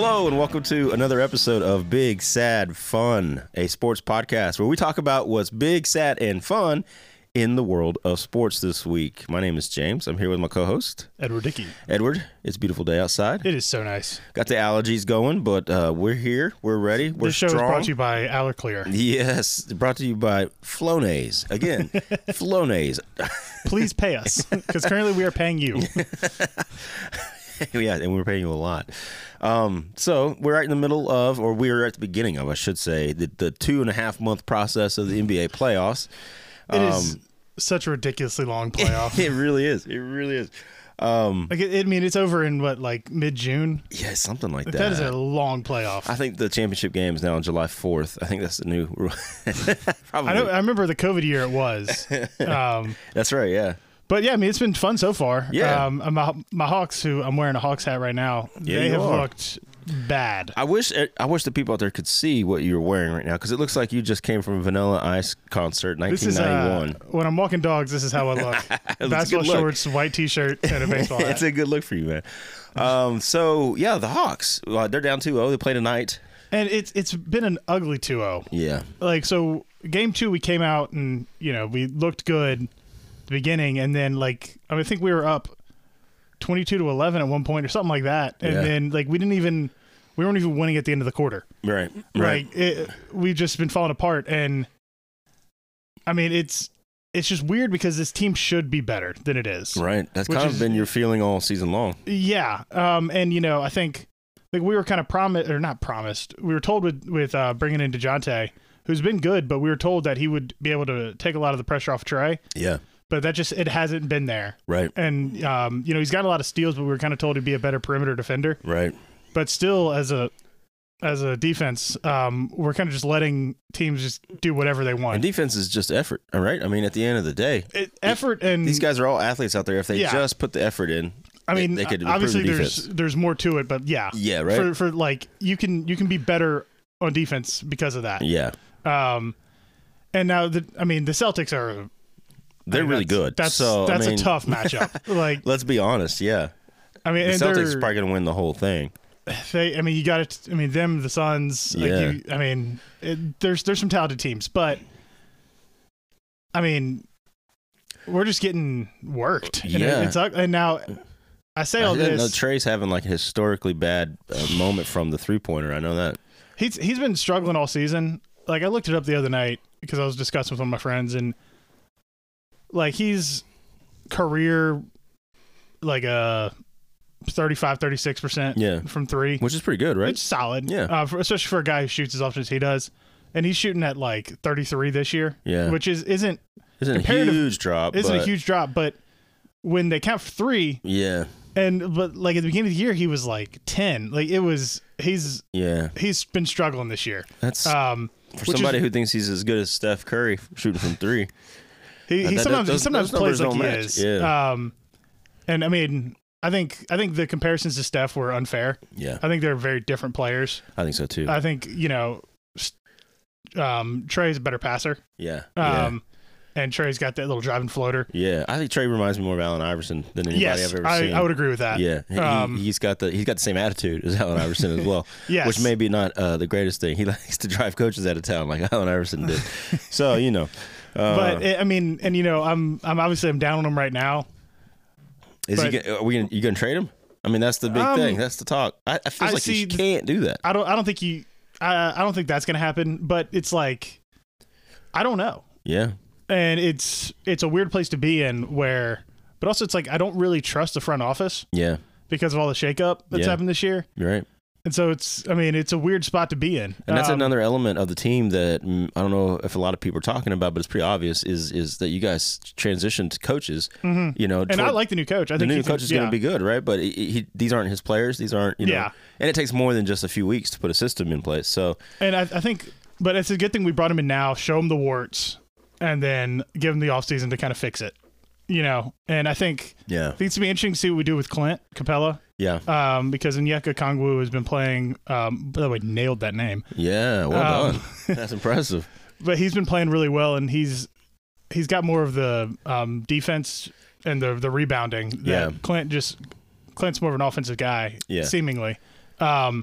Hello and welcome to another episode of Big Sad Fun, a sports podcast where we talk about what's big, sad, and fun in the world of sports this week. My name is James. I'm here with my co-host, Edward Dickey. Edward, it's a beautiful day outside. It is so nice. Got the allergies going, but we're here. We're ready. We're This show strong. is brought to you by Allerclear. Yes, brought to you by Flonase. Again, Flonase. Please pay us, because currently we are paying you. Yeah, and we're paying you a lot. So we're right in the middle of, or we're at the beginning of, I should say, the 2.5 month process of the NBA playoffs. It is such a ridiculously long playoff. It really is. It really is. It's over in what, like mid-June? Yeah, something like that. That is a long playoff. I think the championship game is now on July 4th. I think that's the new rule. Probably. I remember the COVID year it was. That's right, yeah. But yeah, I mean, it's been fun so far. Yeah. My Hawks, who I'm wearing a Hawks hat right now, Yeah, they you have are. looked bad. I wish the people out there could see what you're wearing right now, because it looks like you just came from a Vanilla Ice concert, 1991. When I'm walking dogs, this is how I look. a Basketball good look. shorts, white T-shirt, and a baseball hat. It's a good look for you, man. So yeah, the Hawks, they're down 2-0. They play tonight. And it's been an ugly 2-0. Yeah. Like, so game 2, we came out and, we looked good at the beginning. And then, I think we were up 22-11 at one point or something like that. And Yeah. then, we weren't even winning at the end of the quarter. Right. We've just been falling apart. And, I mean, it's just weird because this team should be better than it is. Right. That's Which kind of is- been your feeling all season long. Yeah. And, I think we were kind of not promised. We were told with bringing in DeJounte, who's been good, but we were told that he would be able to take a lot of the pressure off Trey. Yeah. But it hasn't been there. Right. And, he's got a lot of steals, but we were kind of told he'd be a better perimeter defender. Right. But still, as a defense, we're kind of just letting teams just do whatever they And want. defense is just effort, all right? I mean, at the end of the day, Effort and these guys are all athletes out there. If they Yeah. just put the effort in, I mean, they could improve obviously the defense. there's more to it, but yeah. Yeah, right? For you can be better on defense because of that. Yeah. And now the Celtics are They're really good. That's so, a tough matchup. Let's be honest, yeah. I mean, The and Celtics are probably going to win the whole thing. you got it. I mean, them, the Suns. Yeah. There's some talented teams, but I mean, we're just getting worked. Yeah. And now I say all I didn't know this. Trey's having like a historically bad moment from the three-pointer. I know that. He's been struggling all season. Like, I looked it up the other night because I was discussing with one of my friends, and he's career a 35-36% from three, Which is pretty good, right? It's solid. Yeah. Especially for a guy who shoots as often as he does. And he's shooting at 33 this year. Yeah. Which isn't Isn't a huge drop. a but huge drop, but when they count for three, Yeah. but at the beginning of the year he was 10. He's been struggling this year. That's For for somebody who thinks he's as good as Steph Curry shooting from three. He those sometimes numbers plays like don't he match. is. Yeah. And I mean, I think the comparisons to Steph were unfair. Yeah. I think they're very different players. I think so too. I think, Trey's a better passer. Yeah. And Trey's got that little driving floater. Yeah. I think Trey reminds me more of Allen Iverson than anybody Yes, I've ever seen. I would agree with that. Yeah. He's got the same attitude as Allen Iverson as well. Yes. Which may be not the greatest thing. He likes to drive coaches out of town like Allen Iverson did. So, But I'm obviously down on him right now. you gonna trade him? I mean, that's the big thing. That's the talk. I feel like you can't do that. I don't think that's gonna happen. But it's I don't know. Yeah. And it's a weird place to be in but also it's I don't really trust the front office Yeah. because of all the shakeup that's happened this year. You're right. And so it's a weird spot to be in. And that's another element of the team that I don't know if a lot of people are talking about, but it's pretty obvious is that you guys transitioned to coaches. Mm-hmm. And I like the new coach. I the think new coach is going to be good, right? But these aren't his players. These aren't, Yeah. And it takes more than just a few weeks to put a system in place. So, And I think, but it's a good thing we brought him in now, show him the warts, and then give him the offseason to kind of fix it. And I think yeah, it's going to be interesting to see what we do with Clint Capella. yeah, Because Onyeka Okongwu has been playing. By the way, nailed that name. yeah. Well done. That's impressive. But he's been playing really well, and he's got more of the defense and the rebounding. Yeah. Clint's more of an offensive guy, Yeah. seemingly.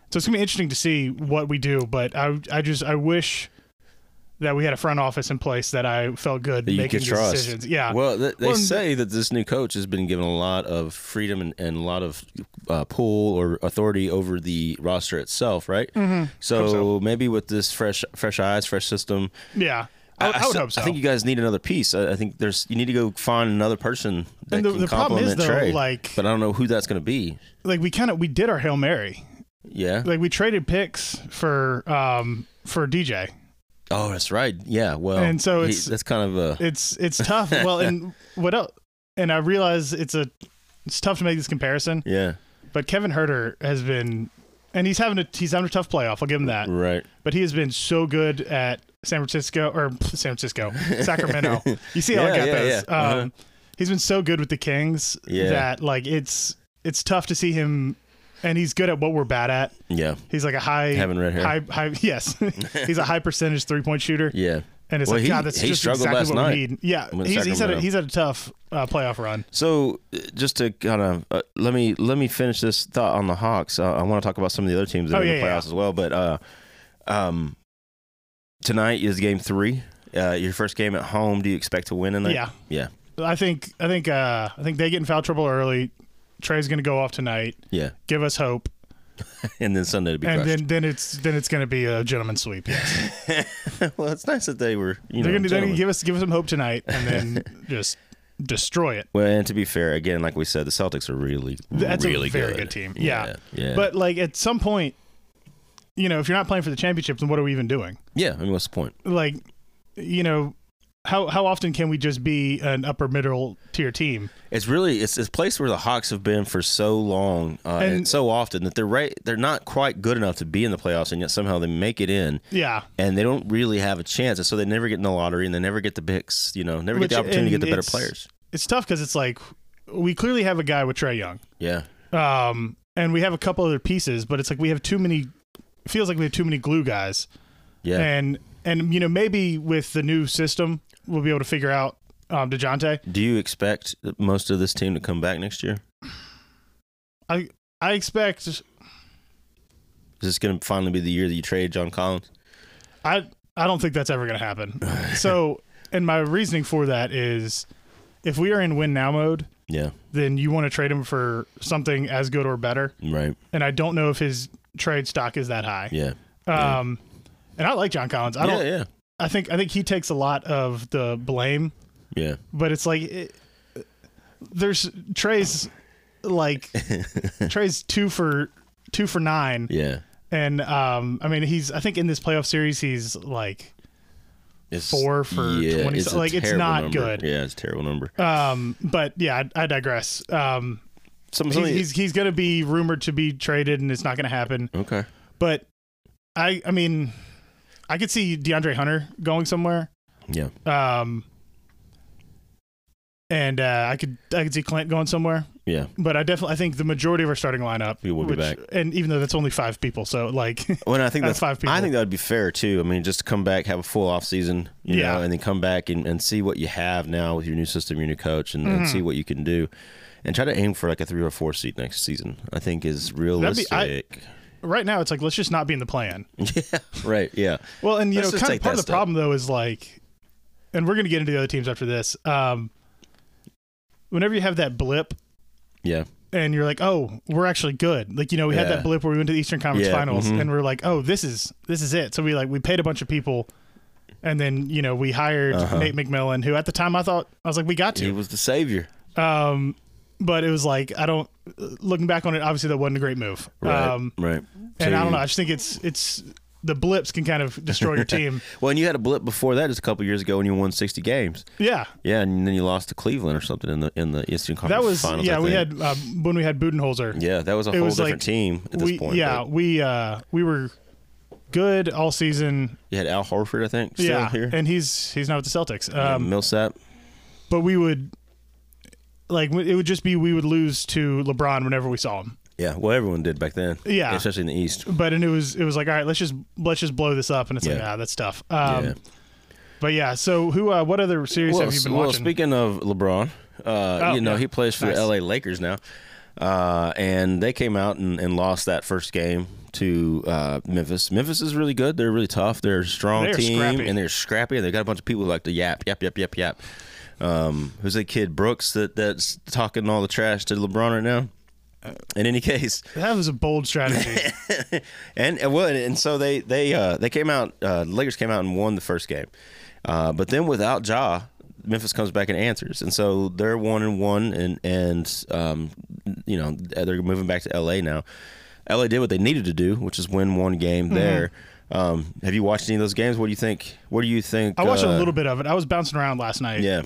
So it's gonna be interesting to see what we do. But I wish that we had a front office in place that I felt good that you making could these trust. decisions. Yeah. Well, they say that this new coach has been given a lot of freedom and a lot of pull or authority over the roster itself, right? Mm-hmm. So maybe with this fresh eyes, fresh system. Yeah. I would hope so. I think you guys need another piece. I think you need to go find another person that can complement Trey. But I don't know who that's going to be. Like we did our Hail Mary. Yeah. Like we traded picks for DJ. Oh, that's right. Yeah. Well, and so that's kind of a it's tough. Well, and what else? And I realize it's tough to make this comparison. Yeah. But Kevin Huerter has been, and he's having a tough playoff. I'll give him that. Right. But he has been so good at Sacramento. You see how I got those. Yeah. He's been so good with the Kings that like it's tough to see him. And he's good at what we're bad at. Yeah. He's like a having red hair. High, yes. He's a high percentage 3-point shooter. Yeah. And it's God, that's just exactly what we need. Yeah. He's had a tough playoff run. So just to kind of let me finish this thought on the Hawks. I want to talk about some of the other teams that are in the playoffs as well. But tonight is game 3. Your first game at home. Do you expect to win tonight? Yeah. Yeah. I think they get in foul trouble early. Trey's going to go off tonight. Yeah. Give us hope. And then Sunday to be crushed. And then it's going to be a gentleman's sweep. Yes. Well, it's nice that they were. They're going to give us some hope tonight, and then just destroy it. Well, and to be fair, again, like we said, the Celtics are really very good team. Yeah. But like at some point, if you're not playing for the championship, then what are we even doing? Yeah. I mean, what's the point? Like, How often can we just be an upper middle tier team? It's a place where the Hawks have been for so long and so often that they're not quite good enough to be in the playoffs, and yet somehow they make it in. Yeah, and they don't really have a chance, and so they never get in the lottery, and they never get the picks. Never get the opportunity to get the better players. It's tough because it's like we clearly have a guy with Trae Young. Yeah. And we have a couple other pieces, but it's like we have too many. It feels like we have too many glue guys. Yeah. And maybe with the new system, we'll be able to figure out DeJounte. Do you expect most of this team to come back next year? I expect. Is this going to finally be the year that you trade John Collins? I don't think that's ever going to happen. So, and my reasoning for that is, if we are in win now mode, then you want to trade him for something as good or better, right? And I don't know if his trade stock is that high. Yeah. And I like John Collins. I think he takes a lot of the blame. Yeah. But it's like there's Trey's 2 for 9. Yeah. And I mean I think in this playoff series he's like 4 for 20. Like it's not number. Good. Yeah, it's a terrible number. But yeah, I digress. He's going to be rumored to be traded, and it's not going to happen. Okay. But I mean, I could see DeAndre Hunter going somewhere. Yeah. And I could see Clint going somewhere. Yeah. But I think the majority of our starting lineup will be back. And even though that's only 5 people, so like well, I think that's 5 people. I think that would be fair too. I mean, just to come back, have a full off season, you know, and then come back and see what you have now with your new system, your new coach, and see what you can do. And try to aim for like a 3 or 4 seed next season, I think is realistic. Right now, it's like, let's just not be in the plan. Yeah, right, yeah. Well, and, kind of part of the problem, though, is like, and we're going to get into the other teams after this, whenever you have that blip, and you're like, oh, we're actually good. Like, we had that blip where we went to the Eastern Conference Finals, and we're like, oh, this is it. So we paid a bunch of people, and then, we hired Nate McMillan, who at the time I was like, we got to. He was the savior. But it was like, looking back on it, obviously that wasn't a great move. Right. Right. And I don't know. I just think it's the blips can kind of destroy your team. Well, and you had a blip before that just a couple years ago when you won 60 games. Yeah. Yeah, and then you lost to Cleveland or something in the Eastern Conference Finals. Yeah, we had when we had Budenholzer. Yeah, that was a whole different team at this point. Yeah, we were good all season. You had Al Horford, I think, still here. And he's not with the Celtics. Millsap. But we would. Like, it would just be we would lose to LeBron whenever we saw him. Yeah, well, everyone did back then. Yeah, especially in the East. But it was like, all right, let's just blow this up, and it's like, that's tough. But yeah, so what other series have you been watching? Well, speaking of LeBron, he plays for the LA Lakers now, and they came out and lost that first game to Memphis. Memphis is really good. They're really tough. They're a strong team, scrappy. and they're scrappy. And they got a bunch of people who like to yap. Who's that kid Brooks that's talking all the trash to LeBron right now? In any case, that was a bold strategy. and so they came out. The Lakers came out and won the first game, but then without Ja, Memphis comes back and answers, and so they're 1-1, and they're moving back to LA now. LA did what they needed to do, which is win one game there. Have you watched any of those games? What do you think? I watched a little bit of it. I was bouncing around last night. Yeah.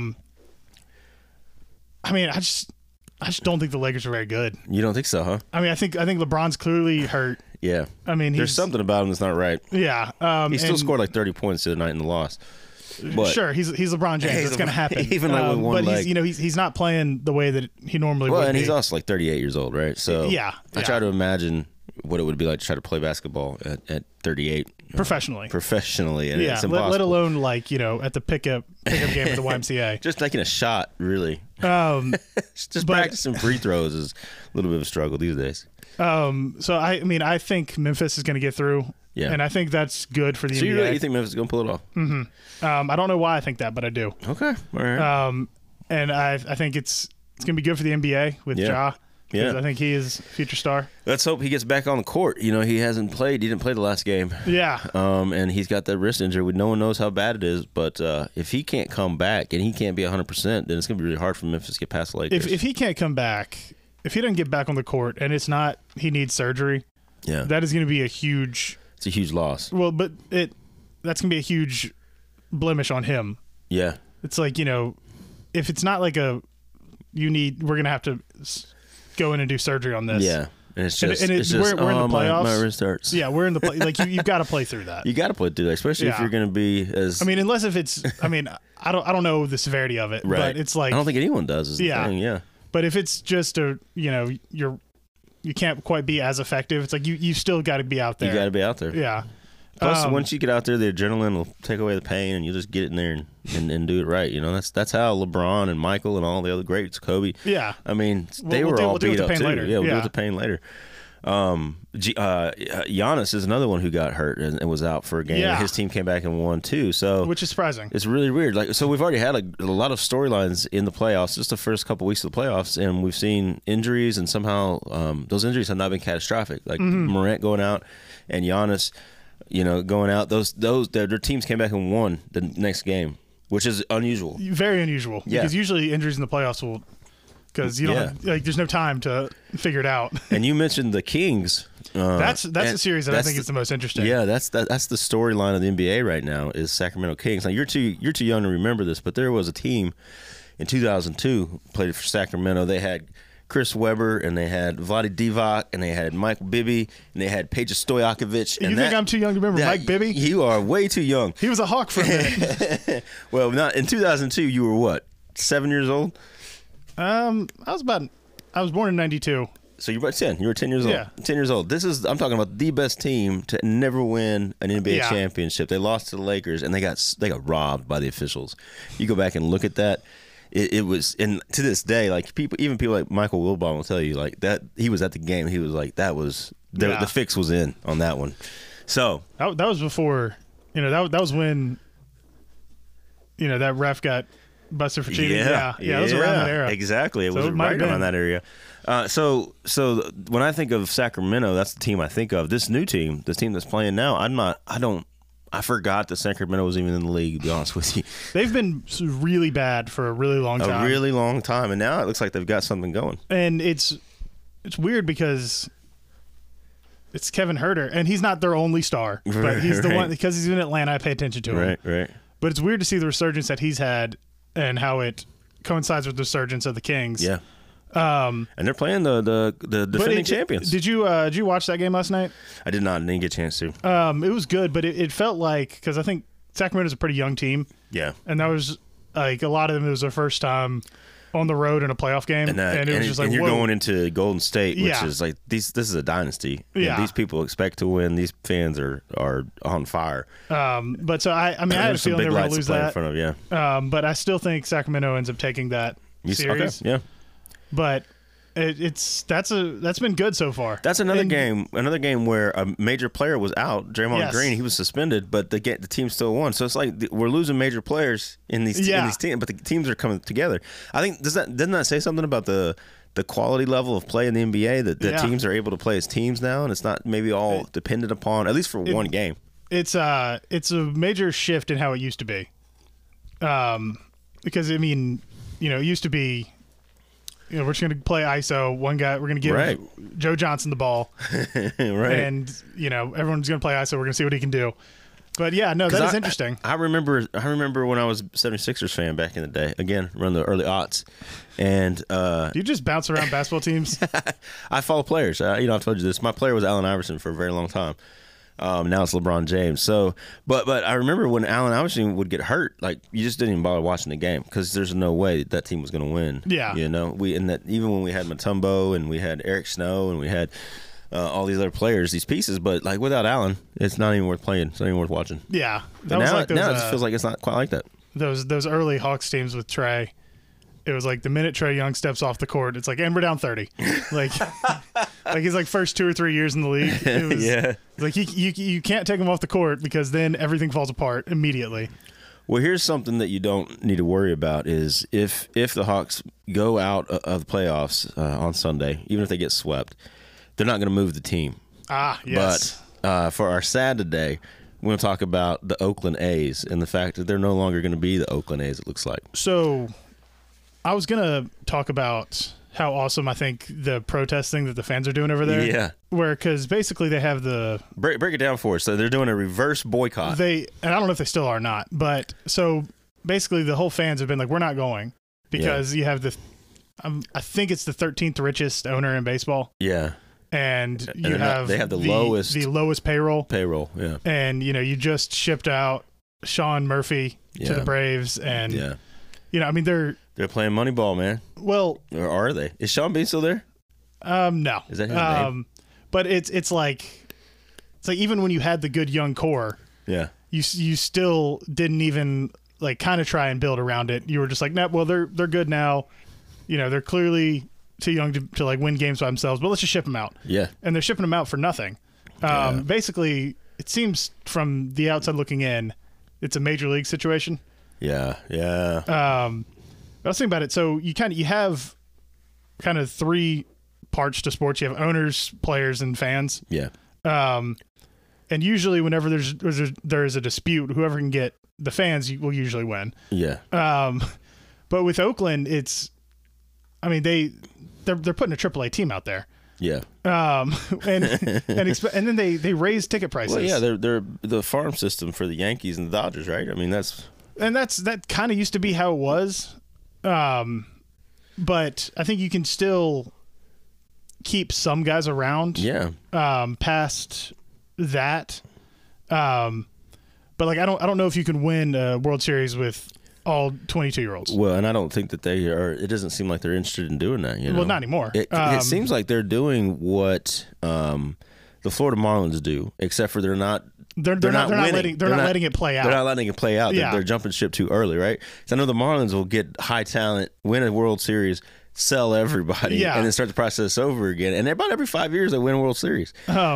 I mean, I just don't think the Lakers are very good. You don't think so, huh? I mean, I think LeBron's clearly hurt. Yeah. I mean, there's something about him that's not right. Yeah. He still scored like 30 points the other night in the loss. But sure, he's LeBron James. It's going to happen. Even like with one leg. He's not playing the way that he normally would. Well, and he's also like 38 years old, right? So yeah. I try to imagine what it would be like to try to play basketball at 38 professionally, and it's impossible. Let alone like at the pickup game at the YMCA. Just taking a shot, really. Just practicing free throws is a little bit of a struggle these days. So I think Memphis is going to get through. Yeah, and I think that's good for the NBA. You think Memphis is going to pull it off? Mm-hmm. I don't know why I think that, but I do. Okay, all right. And I think it's going to be good for the NBA with Ja. Yeah, I think he is a future star. Let's hope he gets back on the court. He hasn't played. He didn't play the last game. Yeah. And he's got that wrist injury. No one knows how bad it is. But if he can't come back and he can't be 100%, then it's going to be really hard for Memphis to get past the Lakers. If he can't come back, if he doesn't get back on the court, and it's not he needs surgery, that is going to be a huge. It's a huge loss. Well, but that's going to be a huge blemish on him. Yeah. It's like if it's not like we're going to have to go in and do surgery on this. Yeah. And it's just, we're in the playoffs. My wrist hurts. Yeah, we're in the play. Like you've got to play through that. You got to play through that, especially if you're going to be as. I mean, unless if it's. I mean, I don't know the severity of it, but it's like I don't think anyone does. Is the thing. Yeah. But if it's just you can't quite be as effective. It's like you still got to be out there. You got to be out there. Yeah. Plus, once you get out there, the adrenaline will take away the pain, and you just get in there and do it right. That's how LeBron and Michael and all the other greats, Kobe. Yeah. I mean, they were all beat up too. Later. Yeah, we'll deal with the pain later. Giannis is another one who got hurt and was out for a game. Yeah. His team came back and won too. So which is surprising. It's really weird. So we've already had a lot of storylines in the playoffs, just the first couple weeks of the playoffs, and we've seen injuries, and somehow those injuries have not been catastrophic. Like Morant going out and Giannis, going out. Their teams came back and won the next game, which is unusual. Very unusual. Yeah. Because usually injuries in the playoffs will. Because you don't there's no time to figure it out. And you mentioned the Kings. That's a series that I think is the most interesting. Yeah, that's the storyline of the NBA right now is Sacramento Kings. Now you're too young to remember this, but there was a team in 2002 played for Sacramento. They had Chris Webber, and they had Vlade Divac, and they had Michael Bibby, and they had Peja Stojakovic. You think I'm too young to remember Mike Bibby? You are way too young. He was a Hawk for a minute. Well, not in 2002. You were what? 7 years old. I was born in 92. So you were about 10. You were 10 years old. Yeah. 10 years old. I'm talking about the best team to never win an NBA championship. They lost to the Lakers, and they got robbed by the officials. You go back and look at that. It was, and to this day, like people like Michael Wilbon will tell you, like that he was at the game. He was like, that was the fix was in on that one. So that was before, that was when, that ref got busted for cheating. Yeah, it was around that era. Exactly, it was right around that area. So when I think of Sacramento, that's the team I think of. This new team, this team that's playing now, I forgot that Sacramento was even in the league, to be honest with you. They've been really bad for a really long time. A really long time, and now it looks like they've got something going. And it's weird because it's Kevin Huerter, and he's not their only star, but he's the one, because he's in Atlanta, I pay attention to him. Right. But it's weird to see the resurgence that he's had and how it coincides with the resurgence of the Kings. Yeah. And they're playing the defending champions. Did you watch that game last night? I did not. I didn't get a chance to. It was good, but it felt like, because I think Sacramento's a pretty young team. Yeah. And that was like a lot of them, it was their first time on the road in a playoff game, and it was just like, and you're going into Golden State, which Yeah. is like this is a dynasty. Yeah. These people expect to win. These fans are on fire. But so I had a feeling they were going to lose that. In front of, but I still think Sacramento ends up taking that series. Okay. Yeah. But That's been good so far. That's another game where a major player was out. Draymond Green, he was suspended, but the team still won. So it's like we're losing major players in these teams, but the teams are coming together. I think doesn't that say something about the quality level of play in the NBA that teams are able to play as teams now, and it's not maybe all dependent upon, at least for one game. It's a major shift in how it used to be. Because I mean, it used to be. We're just going to play ISO. One guy, we're going to give Joe Johnson the ball. Right. And, everyone's going to play ISO. We're going to see what he can do. But, yeah, no, that is interesting. I remember when I was a 76ers fan back in the day. Again, around the early aughts. And do you just bounce around basketball teams? I follow players. I've told you this. My player was Allen Iverson for a very long time. Now it's LeBron James. So, but I remember when Allen Iverson would get hurt, like you just didn't even bother watching the game because there's no way that team was going to win. Yeah, even when we had Mutombo and we had Eric Snow and we had all these other players, these pieces, but like without Allen, it's not even worth playing. It's not even worth watching. Yeah, now it just feels like it's not quite like that. Those early Hawks teams with Trey. It was like the minute Trae Young steps off the court, it's like, and we're down 30. Like he's like first 2 or 3 years in the league. It was like you can't take him off the court because then everything falls apart immediately. Well, here's something that you don't need to worry about is if the Hawks go out of the playoffs on Sunday, even if they get swept, they're not going to move the team. Yes. But for our sad today, we're going to talk about the Oakland A's and the fact that they're no longer going to be the Oakland A's, it looks like. So I was going to talk about how awesome I think the protesting that the fans are doing over there. Yeah. Because basically they have the... Break it down for us. So they're doing a reverse boycott. And I don't know if they still are or not, but so basically the whole fans have been like, we're not going because you have the... I think it's the 13th richest owner in baseball. Yeah. And they have the lowest payroll. Yeah. And, you just shipped out Sean Murphy to the Braves. And, I mean, they're playing Moneyball, man. Well, or are they? Is Sean Bean still there? No. Is that his name? But it's like even when you had the good young core, you still didn't even like kind of try and build around it. You were just like, no, well they're good now. They're clearly too young to like win games by themselves, but let's just ship them out. Yeah. And they're shipping them out for nothing. Basically, it seems from the outside looking in, it's a major league situation. Yeah. I was thinking about it. So you have kind of 3 parts to sports. You have owners, players, and fans. Yeah. And usually, whenever there is a dispute, whoever can get the fans will usually win. Yeah. But with Oakland, they're putting a AAA team out there. Yeah. And then they raise ticket prices. Well, yeah, they're the farm system for the Yankees and the Dodgers, right? I mean, that kind of used to be how it was. But I think you can still keep some guys around. Yeah. Past that. But like I don't know if you can win a World Series with all 22-year-olds. Well, and I don't think that they are. It doesn't seem like they're interested in doing that. Well, not anymore. It seems like they're doing what the Florida Marlins do, except for they're not. They're not letting it play out. They're not letting it play out. Yeah. They're jumping ship too early, right? So I know the Marlins will get high talent, win a World Series, sell everybody, and then start the process over again. And about every 5 years they win a World Series.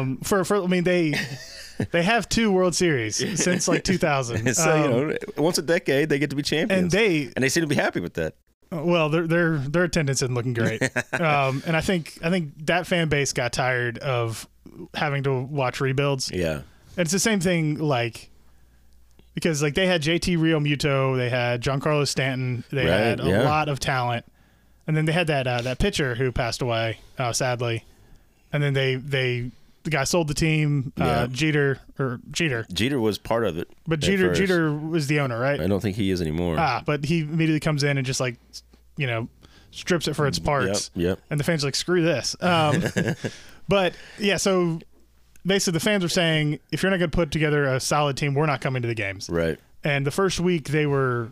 They have 2 World Series since like 2000. So once a decade they get to be champions, and they seem to be happy with that. Well, their attendance isn't looking great, and I think that fan base got tired of having to watch rebuilds. Yeah. And it's the same thing, because they had JT Realmuto, they had Giancarlo Stanton, they had a lot of talent, and then they had that pitcher who passed away, sadly, and then the guy sold the team, Jeter. Jeter was part of it, but Jeter was the owner, right? I don't think he is anymore. But he immediately comes in and just strips it for its parts. Yep. And the fans are like, screw this. But yeah, so. Basically, the fans are saying, if you're not going to put together a solid team, we're not coming to the games. Right. And the first week, there were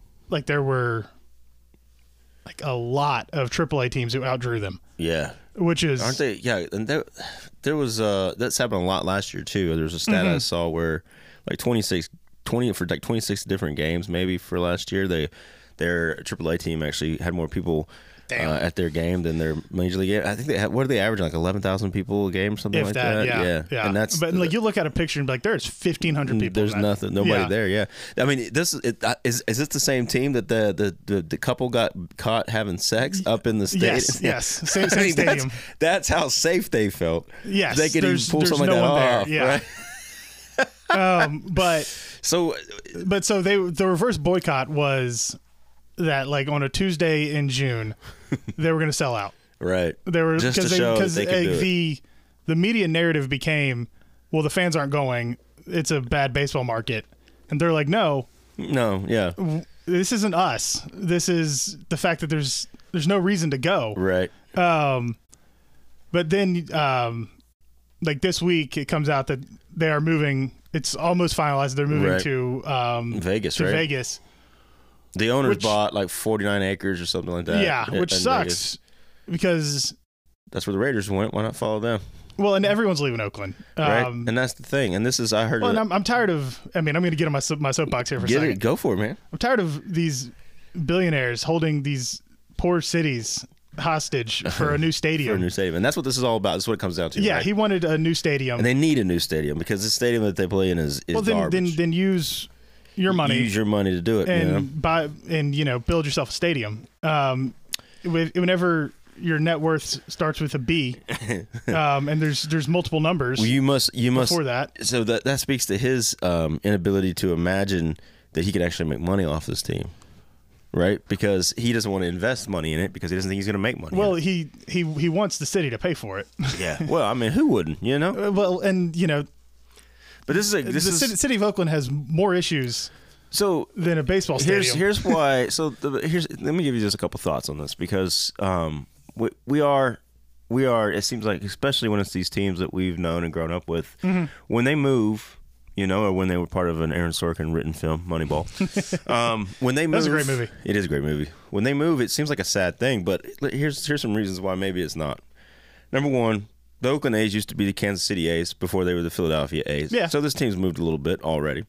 a lot of AAA teams who outdrew them. Yeah. Which is... Aren't they? Yeah. And there was... that's happened a lot last year, too. There was a stat I saw where 26 different games, maybe, for last year, their AAA team actually had more people at their game than their major league game. I think what are they averaging, like 11,000 people a game, something like that? Yeah. And that's like you look at a picture and be like, there's 1,500 people. There's nobody there. Yeah, I mean, is this the same team that the couple got caught having sex up in the stadium? Yes, same stadium. That's how safe they felt. Yes, they could even pull something like that off. Yeah. Right? So the reverse boycott was that, like, on a Tuesday in June, they were going to sell out. Right. They were just to show that they could do it. The media narrative became, well, the fans aren't going. It's a bad baseball market, and they're like, no, yeah, this isn't us. This is the fact that there's no reason to go. Right. But then, like this week, it comes out that they are moving. It's almost finalized. They're moving to Vegas. To right? Vegas. The owners bought like 49 acres or something like that. Yeah, which sucks because that's where the Raiders went. Why not follow them? Well, and everyone's leaving Oakland, right? And that's the thing. And this is, I heard. Well, and I'm tired of. I mean, I'm going to get on my soapbox here for a second. Go for it, man. I'm tired of these billionaires holding these poor cities hostage for a new stadium. And that's what this is all about. That's what it comes down to. Yeah, right? he wanted a new stadium, and they need a new stadium because the stadium that they play in is garbage. Then use your money. Use your money to do it, and buy and build yourself a stadium. Whenever your net worth starts with a B, and there's multiple numbers. Well, you must before that. So that speaks to his inability to imagine that he could actually make money off this team. Right, because he doesn't want to invest money in it because he doesn't think he's going to make money. Well, he wants the city to pay for it. Yeah. Well, I mean, who wouldn't? Well, and but the city of Oakland has more issues than a baseball stadium. Here's why. Let me give you just a couple thoughts on this because we are. It seems like, especially when it's these teams that we've known and grown up with, when they move. Or when they were part of an Aaron Sorkin written film, Moneyball. When they move, that's a great movie. It is a great movie. When they move, it seems like a sad thing, but here's some reasons why maybe it's not. Number one, the Oakland A's used to be the Kansas City A's before they were the Philadelphia A's. Yeah. So this team's moved a little bit already.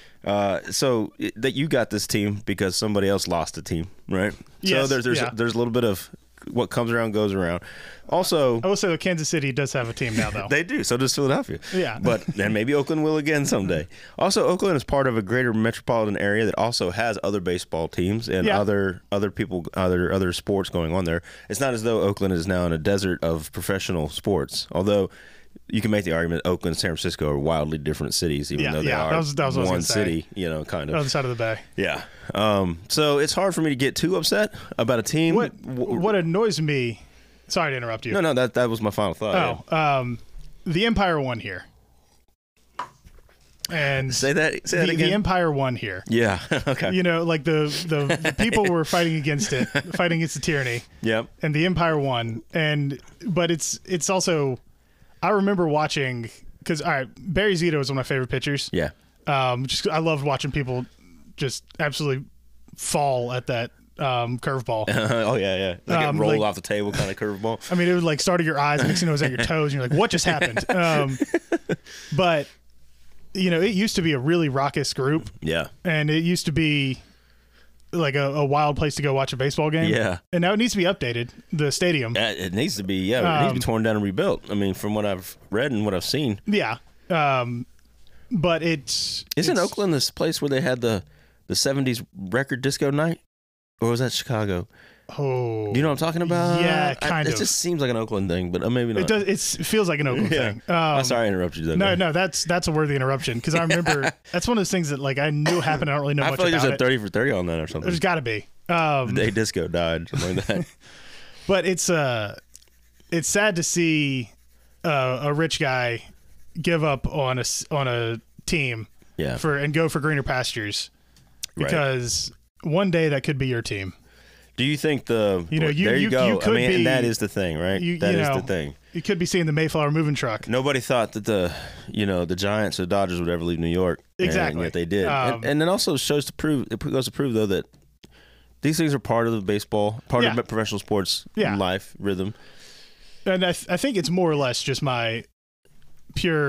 So that you got this team because somebody else lost a team, right? Yes. So there's a little bit of what comes around goes around. Also, I will say that Kansas City does have a team now, though. They do. So does Philadelphia. Yeah. And maybe Oakland will again someday. Also, Oakland is part of a greater metropolitan area that also has other baseball teams and other people, other sports going on there. It's not as though Oakland is now in a desert of professional sports. Although you can make the argument Oakland and San Francisco are wildly different cities, even though they are that was one city, kind of. Other side of the bay. Yeah. So it's hard for me to get too upset about a team. What annoys me... Sorry to interrupt you. No, that was my final thought. The Empire won here. And say that again. The Empire won here. Yeah. Okay. Like the people were fighting against the tyranny. Yep. And the Empire won. But it's also, I remember watching because Barry Zito was one of my favorite pitchers. Yeah. I loved watching people just absolutely fall at that curveball. Oh yeah. Like it rolled off the table kind of curveball. I mean, it would start at your eyes, next thing you know, it was at your toes, and you're like, what just happened? But it used to be a really raucous group. Yeah. And it used to be like a wild place to go watch a baseball game. Yeah. And now it needs to be updated, the stadium. It needs to be, it needs to be torn down and rebuilt. I mean, from what I've read and what I've seen. Yeah. But Isn't Oakland this place where they had the 70s record disco night? Or was that Chicago? Oh. Do you know what I'm talking about? Yeah, kind of. It just seems like an Oakland thing, but maybe not. It does. It feels like an Oakland thing. I'm sorry I interrupted you. No, that's a worthy interruption because I remember that's one of those things that I knew happened. I don't really know much about it. I feel like there's a 30 for 30 on that or something. There's got to be. The day disco died, something like that. But it's sad to see a rich guy give up on a team and go for greener pastures because one day that could be your team. Do you think there you go. And that is the thing, right? That is the thing. You could be seeing the Mayflower moving truck. Nobody thought that the Giants or the Dodgers would ever leave New York. Exactly. And yet they did. And it also goes to prove though that these things are part of the baseball, part of professional sports life rhythm. And I think it's more or less just my pure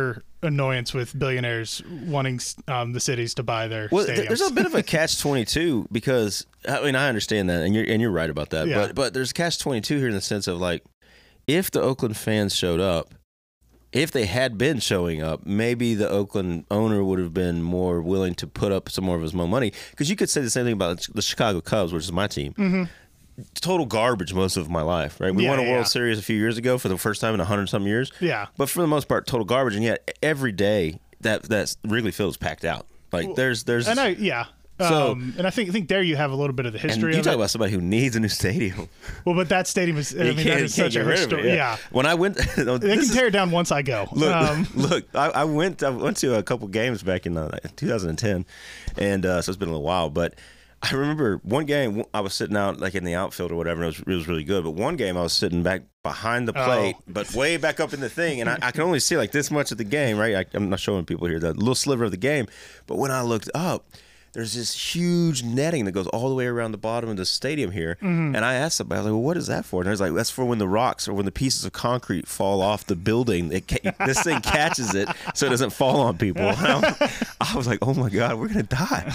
annoyance with billionaires wanting the cities to buy their stadiums. There's a bit of a catch-22 because I mean I understand that, and you're right about that. Yeah. But there's catch-22 here in the sense of like, if the Oakland fans showed up, if they had been showing up, maybe the Oakland owner would have been more willing to put up some more of his own money. Because you could say the same thing about the Chicago Cubs, which is my team. Mm-hmm. Total garbage most of my life, right? We won a World Series a few years ago for the first time in 100-some years. Yeah. But for the most part, total garbage. And yet every day that Wrigley Field is packed out. Like there's and I think there you have a little bit of the history. And you talk about somebody who needs a new stadium. Well, but that stadium is. I mean, that is such a historic. Yeah. When I went, they can tear it down once I go. Look, I went to a couple games back in 2010, and so it's been a little while. But I remember one game I was sitting out like in the outfield or whatever, and it was really good. But one game I was sitting back behind the plate, but way back up in the thing, and I can only see like this much of the game, right? I'm not showing people here that little sliver of the game, but when I looked up, there's this huge netting that goes all the way around the bottom of the stadium here, and I asked somebody, I was like, well, what is that for? And I was like, that's for when the rocks or when the pieces of concrete fall off the building, this thing catches it so it doesn't fall on people. I was like, oh my God, we're gonna die.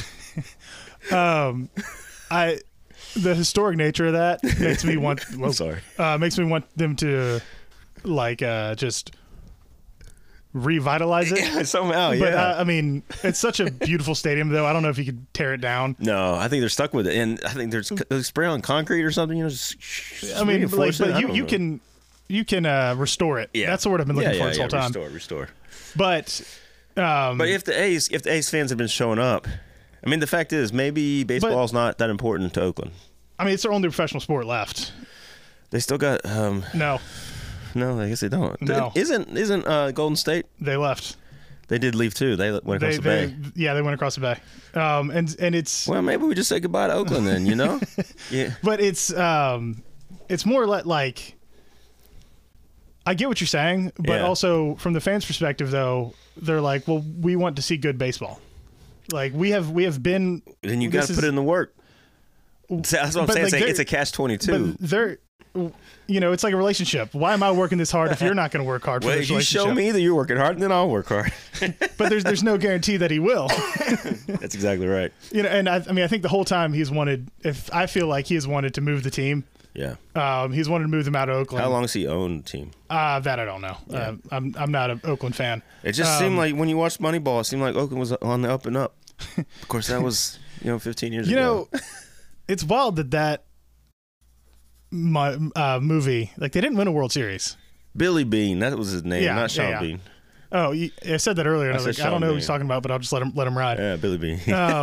The historic nature of that makes me want. Well, makes me want them to just revitalize it. Yeah, somehow. But I mean, it's such a beautiful stadium, though. I don't know if you could tear it down. No, I think they're stuck with it, and I think they spray on concrete or something. I mean, but you can restore it. Yeah, that's the word I've been looking for this whole time. Restore. But if the A's fans have been showing up. I mean, the fact is, maybe baseball's not that important to Oakland. I mean, it's their only professional sport left. They still got no, I guess they don't. No. Isn't Golden State? They left. They did leave too. They went across the bay. Yeah, they went across the bay. And it's maybe we just say goodbye to Oakland then. You know. Yeah. But it's more like I get what you're saying, but also from the fans' perspective, though, they're like, well, we want to see good baseball. Like we have been. Then you got to put in the work. That's what I'm saying. Like it's a catch-22. They're, it's like a relationship. Why am I working this hard if you're not going to work hard for this relationship? You show me that you're working hard, and then I'll work hard. But there's no guarantee that he will. That's exactly right. And I think the whole time I feel like he has wanted to move the team. Yeah. He's wanted to move them out of Oakland. How long has he owned the team? That I don't know. Yeah. I'm not an Oakland fan. It just seemed like when you watched Moneyball, it seemed like Oakland was on the up and up. Of course, that was 15 years ago. It's wild that movie, like they didn't win a World Series. Billy Bean, that was his name, not Sean Bean. Oh, I said that earlier. And I was like, I don't know what he's talking about, but I'll just let him ride. Yeah, Billy Bean.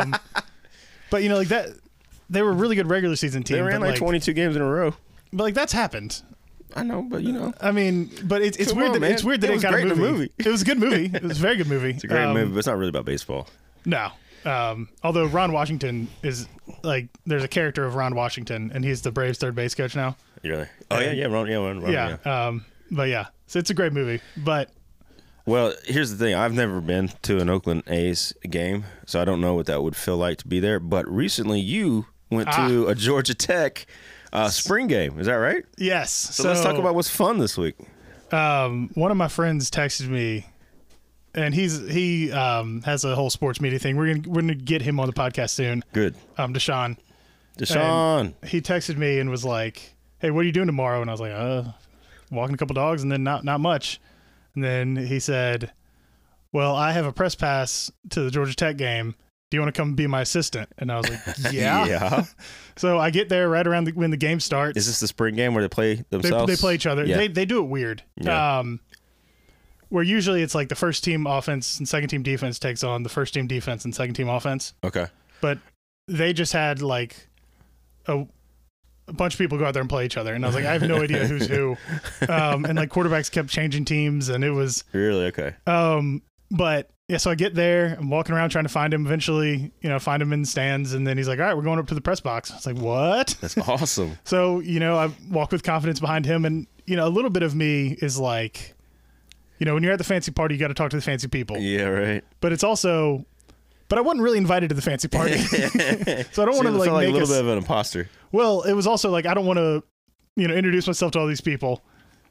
But like that. They were a really good regular season team. They ran like 22 games in a row. But like that's happened. I know, but I mean, but it's weird. It's weird that it got a movie. It was a good movie. It was a very good movie. It's a great movie, but it's not really about baseball. No. Although Ron Washington is like, there's a character of Ron Washington, and he's the Braves third base coach now. Really? Oh Ron. Yeah. But yeah, so it's a great movie. But well, here's the thing. I've never been to an Oakland A's game, so I don't know what that would feel like to be there. But recently, you went to a Georgia Tech spring game. Is that right? Yes. So let's talk about what's fun this week. One of my friends texted me, and he has a whole sports media thing. We're gonna get him on the podcast soon. Good. Deshaun. And he texted me and was like, "Hey, what are you doing tomorrow?" And I was like, walking a couple dogs, and then not much. And then he said, "Well, I have a press pass to the Georgia Tech game. Do you want to come be my assistant?" And I was like, "Yeah." Yeah. So I get there right around when the game starts. Is this the spring game where they play themselves? They play each other. Yeah. They do it weird. Yeah. Where usually it's like the first team offense and second team defense takes on the first team defense and second team offense. Okay. But they just had like a bunch of people go out there and play each other, and I was like, I have no idea who's who. And like quarterbacks kept changing teams, and it was really okay. But yeah, so I get there, I'm walking around trying to find him. Eventually, find him in the stands, and then he's like, "All right, we're going up to the press box." I was like, "What?" That's awesome. So I walk with confidence behind him, and a little bit of me is like, when you're at the fancy party, you got to talk to the fancy people. Yeah, right. But it's also, but I wasn't really invited to the fancy party, so I don't want to like make a little bit of an imposter. Well, it was also like I don't want to, introduce myself to all these people,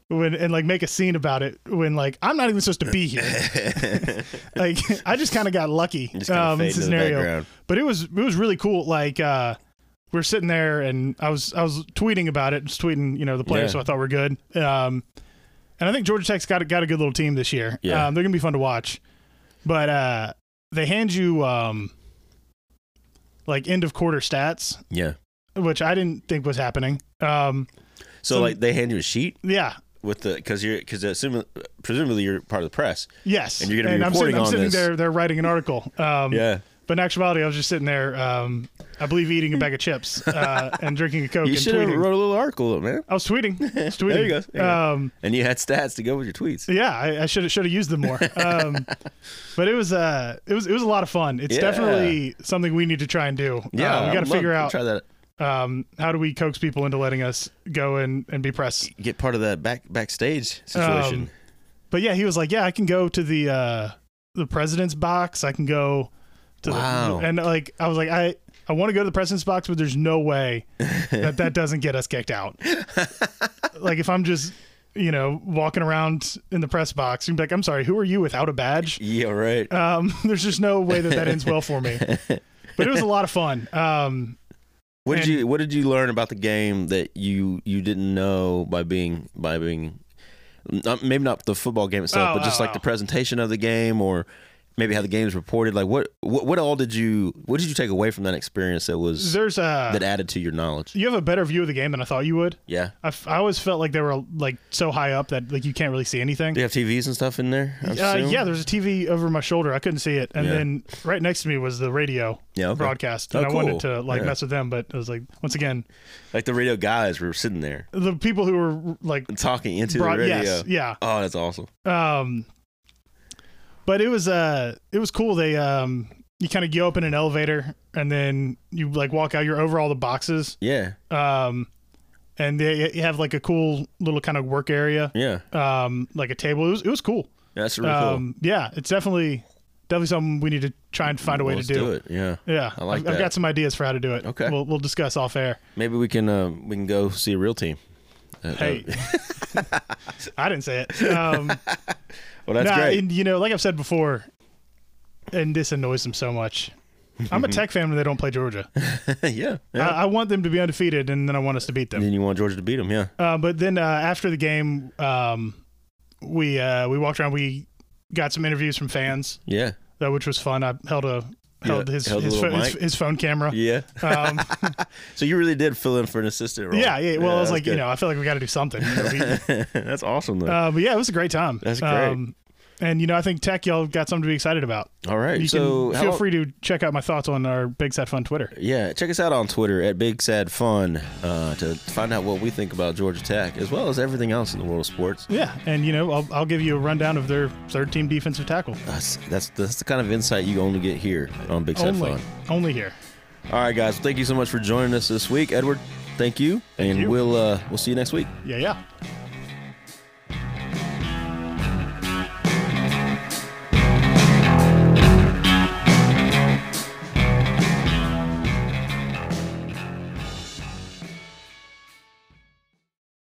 and like make a scene about it when like I'm not even supposed to be here. Like I just kind of got lucky in this scenario. But it was really cool. Like we're sitting there and I was tweeting about it, just tweeting, the players, so I thought we're good. And I think Georgia Tech's got a good little team this year. Yeah. They're gonna be fun to watch. But they hand you like end of quarter stats. Yeah. Which I didn't think was happening. So like they hand you a sheet? Yeah. With the because presumably you're part of the press. Yes. And you're going to be reporting on this. I'm sitting there writing an article. Yeah. But in actuality, I was just sitting there, I believe, eating a bag of chips and drinking a Coke. You should have wrote a little article, man. I was tweeting. There you go. And you had stats to go with your tweets. Yeah, I should have used them more. But it was a lot of fun. It's definitely something we need to try and do. Yeah, we got to figure out. Try that. How do we coax people into letting us go and be press? Get part of that backstage situation. But yeah, he was like, I can go to the president's box. I can go to and like I was like, I want to go to the president's box, but there's no way that doesn't get us kicked out. Like if I'm just walking around in the press box, you'd be like, I'm sorry, who are you without a badge? Yeah, right. There's just no way that ends well for me. But it was a lot of fun. What did you learn about the game that you didn't know by being maybe not the football game itself, but just like the presentation of the game, or maybe how the game is reported? Like what did you take away from that experience that added to your knowledge? You have a better view of the game than I thought you would. Yeah, I always felt like they were like so high up that like you can't really see anything. Do you have TVs and stuff in there? Yeah, there's a TV over my shoulder. I couldn't see it, and then right next to me was the radio broadcast, and I wanted to mess with them, but it was like once again, like the radio guys were sitting there, the people who were like talking into the radio. Yes, yeah. Oh, that's awesome. But it was cool. They you kind of go up in an elevator and then you like walk out. You're over all the boxes. Yeah. And you have like a cool little kind of work area. Yeah. Like a table. It was cool. Yeah, that's really cool. Yeah, it's definitely something we need to try and find a way to do. It. Yeah. Yeah. I I've got some ideas for how to do it. Okay. We'll discuss off air. Maybe we can go see a real team. Hey. I didn't say it. Well, that's great. And, like I've said before, and this annoys them so much. I'm a Tech fan when they don't play Georgia. Yeah. I want them to be undefeated, and then I want us to beat them. And then you want Georgia to beat them, yeah. But then after the game, we walked around. We got some interviews from fans. Yeah. Which was fun. I held his phone camera. Yeah. So you really did fill in for an assistant role. Yeah. Well, I was like, good. I feel like we got to do something. That's awesome, though. But yeah, it was a great time. That's great. And I think Tech, y'all got something to be excited about. All right. You can feel free to check out my thoughts on our Big Sad Fun Twitter. Yeah, check us out on Twitter at Big Sad Fun to find out what we think about Georgia Tech, as well as everything else in the world of sports. Yeah, and I'll give you a rundown of their third-team defensive tackle. That's the kind of insight you only get here on Big Sad Fun. Only here. All right, guys. Well, thank you so much for joining us this week, Edward. Thank you, and we'll see you next week. Yeah.